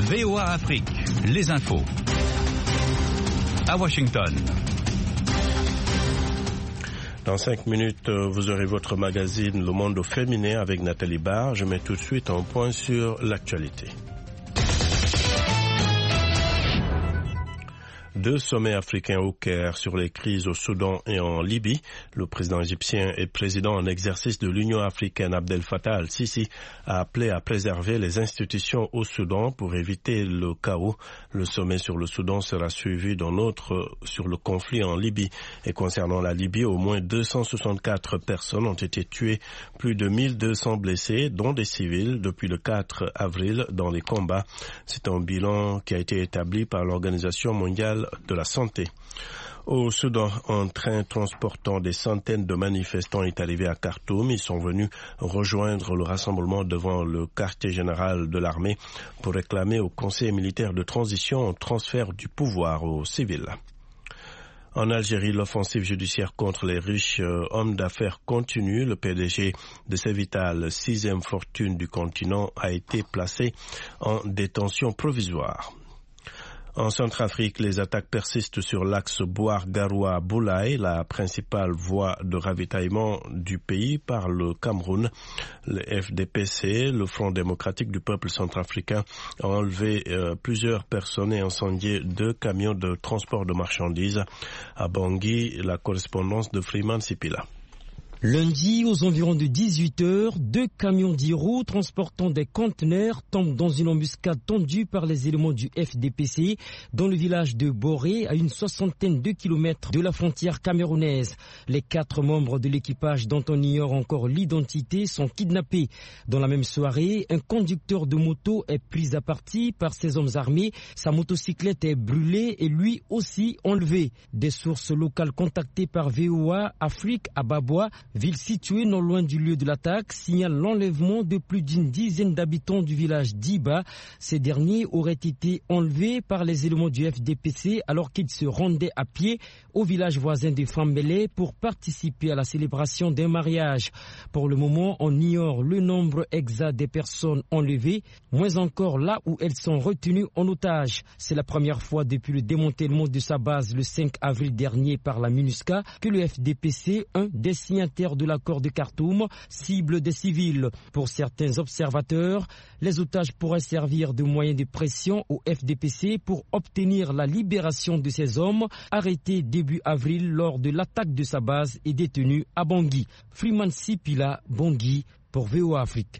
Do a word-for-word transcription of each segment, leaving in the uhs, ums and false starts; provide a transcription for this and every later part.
V O A Afrique, les infos. À Washington. Dans cinq minutes, vous aurez votre magazine Le Monde féminin avec Nathalie Barr. Je mets tout de suite un point sur l'actualité. Deux sommets africains au Caire sur les crises au Soudan et en Libye. Le président égyptien et président en exercice de l'Union africaine Abdel Fattah al-Sisi a appelé à préserver les institutions au Soudan pour éviter le chaos. Le sommet sur le Soudan sera suivi d'un autre sur le conflit en Libye. Et concernant la Libye, au moins deux cent soixante-quatre personnes ont été tuées, plus de mille deux cents blessés, dont des civils, depuis le quatre avril dans les combats. C'est un bilan qui a été établi par l'Organisation mondiale de la santé. Au Soudan, un train transportant des centaines de manifestants est arrivé à Khartoum. Ils sont venus rejoindre le rassemblement devant le quartier général de l'armée pour réclamer au Conseil militaire de transition un transfert du pouvoir aux civils. En Algérie, l'offensive judiciaire contre les riches euh, hommes d'affaires continue. Le P D G de Cevital, sixième fortune du continent, a été placé en détention provisoire. En Centrafrique, les attaques persistent sur l'axe Boar-Garoua-Boulaye, la principale voie de ravitaillement du pays par le Cameroun. Le F D P C, le Front démocratique du peuple centrafricain, a enlevé euh, plusieurs personnes et incendié deux camions de transport de marchandises. À Bangui, la correspondance de Freeman Sipila. Lundi, aux environs de dix-huit heures, deux camions d'Iro transportant des conteneurs tombent dans une embuscade tendue par les éléments du F D P C dans le village de Boré, à une soixantaine de kilomètres de la frontière camerounaise. Les quatre membres de l'équipage, dont on ignore encore l'identité, sont kidnappés. Dans la même soirée, un conducteur de moto est pris à partie par ces hommes armés. Sa motocyclette est brûlée et lui aussi enlevé. Des sources locales contactées par V O A Afrique à Baboua, ville située non loin du lieu de l'attaque, signale l'enlèvement de plus d'une dizaine d'habitants du village d'Iba. Ces derniers auraient été enlevés par les éléments du F D P C alors qu'ils se rendaient à pied au village voisin de Fambélé pour participer à la célébration d'un mariage. Pour le moment, on ignore le nombre exact des personnes enlevées, moins encore là où elles sont retenues en otage. C'est la première fois depuis le démantèlement de sa base le cinq avril dernier par la MINUSCA que le F D P C, un des signataires de l'accord de Khartoum, cible des civils. Pour certains observateurs, les otages pourraient servir de moyen de pression au F D P C pour obtenir la libération de ces hommes arrêtés début avril lors de l'attaque de sa base et détenus à Bangui. Freeman Sipila, Bangui, pour V O A Afrique.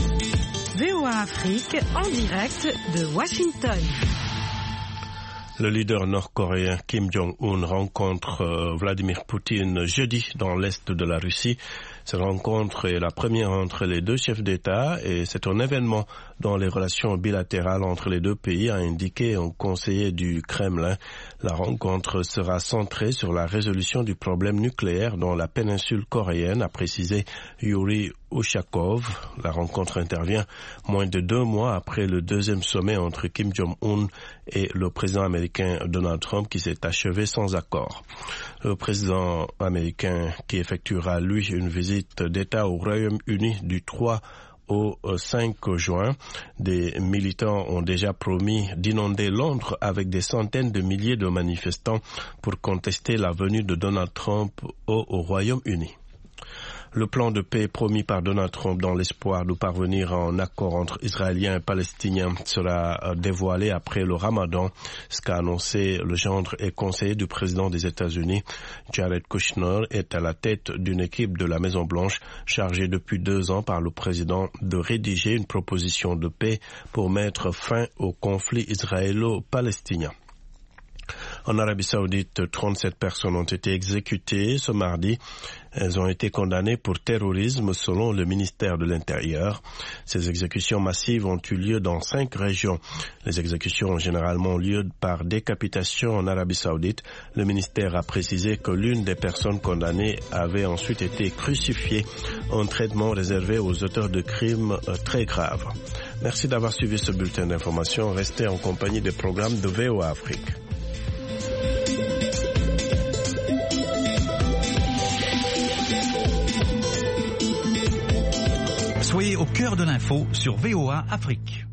V O A Afrique, en direct de Washington. Le leader nord-coréen Kim Jong-un rencontre euh, Vladimir Poutine jeudi dans l'est de la Russie. Cette rencontre est la première entre les deux chefs d'État et c'est un événement dans les relations bilatérales entre les deux pays, a indiqué un conseiller du Kremlin. La rencontre sera centrée sur la résolution du problème nucléaire dans la péninsule coréenne, a précisé Yuri Ushakov. La rencontre intervient moins de deux mois après le deuxième sommet entre Kim Jong-un et le président américain Donald Trump qui s'est achevé sans accord. Le président américain qui effectuera lui une visite d'État au Royaume-Uni du trois au cinq juin. Des militants ont déjà promis d'inonder Londres avec des centaines de milliers de manifestants pour contester la venue de Donald Trump au, au Royaume-Uni. Le plan de paix promis par Donald Trump dans l'espoir de parvenir à un accord entre Israéliens et Palestiniens sera dévoilé après le Ramadan, ce qu'a annoncé le gendre et conseiller du président des États-Unis. Jared Kushner est à la tête d'une équipe de la Maison-Blanche chargée depuis deux ans par le président de rédiger une proposition de paix pour mettre fin au conflit israélo-palestinien. En Arabie Saoudite, trente-sept personnes ont été exécutées ce mardi. Elles ont été condamnées pour terrorisme selon le ministère de l'Intérieur. Ces exécutions massives ont eu lieu dans cinq régions. Les exécutions ont généralement lieu par décapitation en Arabie Saoudite. Le ministère a précisé que l'une des personnes condamnées avait ensuite été crucifiée, un traitement réservé aux auteurs de crimes très graves. Merci d'avoir suivi ce bulletin d'information. Restez en compagnie des programmes de V O A Afrique. Soyez au cœur de l'info sur V O A Afrique.